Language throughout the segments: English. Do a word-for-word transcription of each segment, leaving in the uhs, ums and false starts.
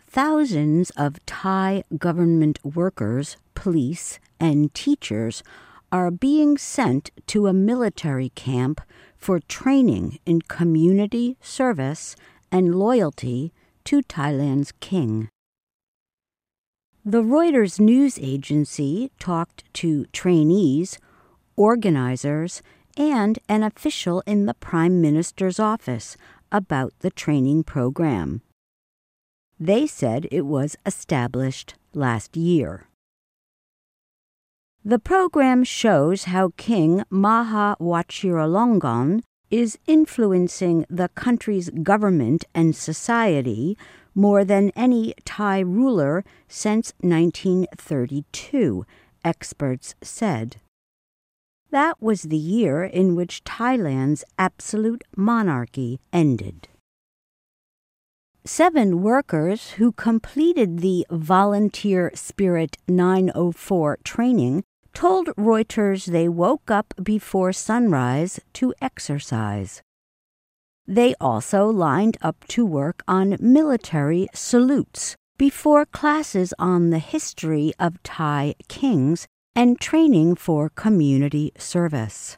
Thousands of Thai government workers, police, and teachers are being sent to a military camp for training in community service and loyalty to Thailand's king. The Reuters news agency talked to trainees, organizers, and an official in the Prime Minister's office about the training program. They said it was established last year. The program shows how King Maha Vajiralongkorn is influencing the country's government and society more than any Thai ruler since nineteen thirty-two, experts said. That was the year in which Thailand's absolute monarchy ended. Seven workers who completed the Volunteer Spirit nine oh four training told Reuters they woke up before sunrise to exercise. They also lined up to work on military salutes before classes on the history of Thai kings and training for community service.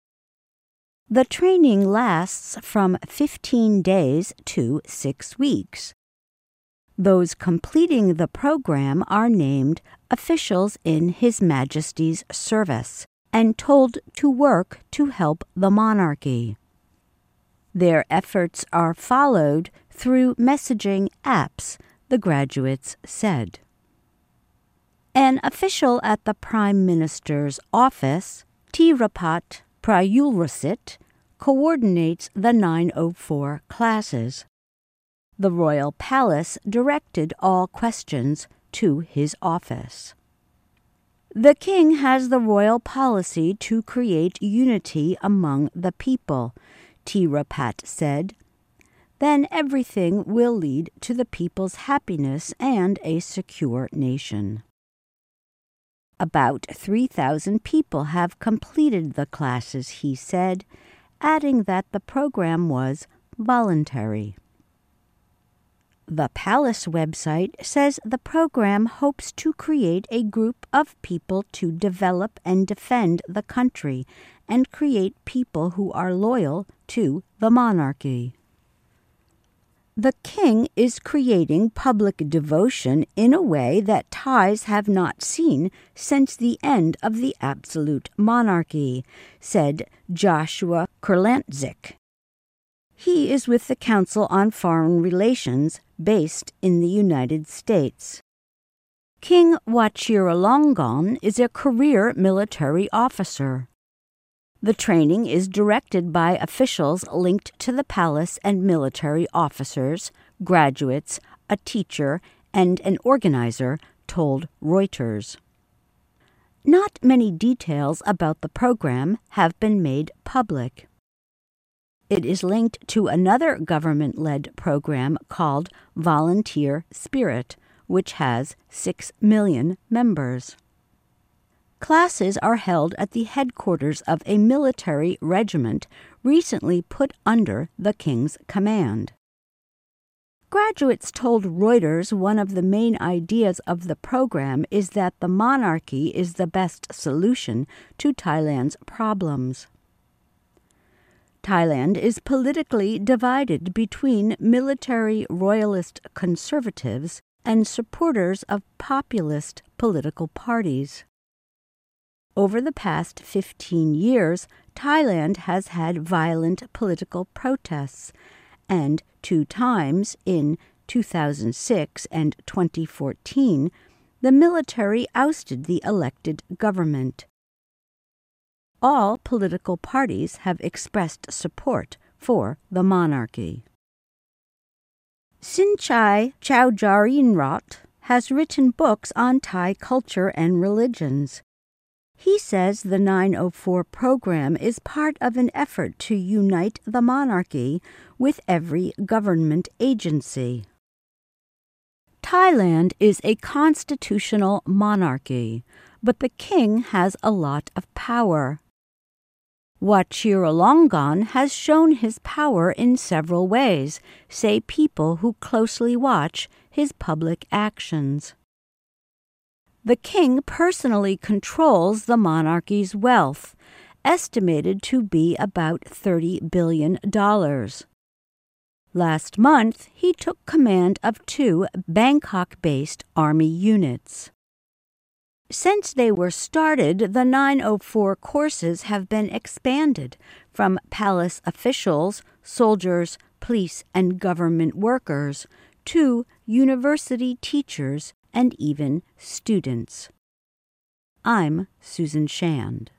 The training lasts from fifteen days to six weeks. Those completing the program are named officials in His Majesty's service and told to work to help the monarchy. Their efforts are followed through messaging apps, the graduates said. An official at the Prime Minister's office, Tirapat Prayulrasit, coordinates the nine oh four classes. The royal palace directed all questions to his office. The king has the royal policy to create unity among the people, Tirapat said. Then everything will lead to the people's happiness and a secure nation. About three thousand people have completed the classes, he said, adding that the program was voluntary. The palace website says the program hopes to create a group of people to develop and defend the country and create people who are loyal to the monarchy. The king is creating public devotion in a way that Thais have not seen since the end of the absolute monarchy, said Joshua Kurlantzik. He is with the Council on Foreign Relations based in the United States. King Vajiralongkorn is a career military officer. The training is directed by officials linked to the palace and military officers, graduates, a teacher, and an organizer, told Reuters. Not many details about the program have been made public. It is linked to another government-led program called Volunteer Spirit, which has six million members. Classes are held at the headquarters of a military regiment recently put under the king's command. Graduates told Reuters one of the main ideas of the program is that the monarchy is the best solution to Thailand's problems. Thailand is politically divided between military royalist conservatives and supporters of populist political parties. Over the past fifteen years, Thailand has had violent political protests, and two times, in two thousand six and twenty fourteen, the military ousted the elected government. All political parties have expressed support for the monarchy. Sinchai Chowjarinrot has written books on Thai culture and religions. He says the nine oh four program is part of an effort to unite the monarchy with every government agency. Thailand is a constitutional monarchy, but the king has a lot of power. Wachiralongon has shown his power in several ways, say people who closely watch his public actions. The king personally controls the monarchy's wealth, estimated to be about thirty billion dollars. Last month, he took command of two Bangkok-based army units. Since they were started, the nine oh four courses have been expanded from palace officials, soldiers, police, and government workers to university teachers and even students. I'm Susan Shand.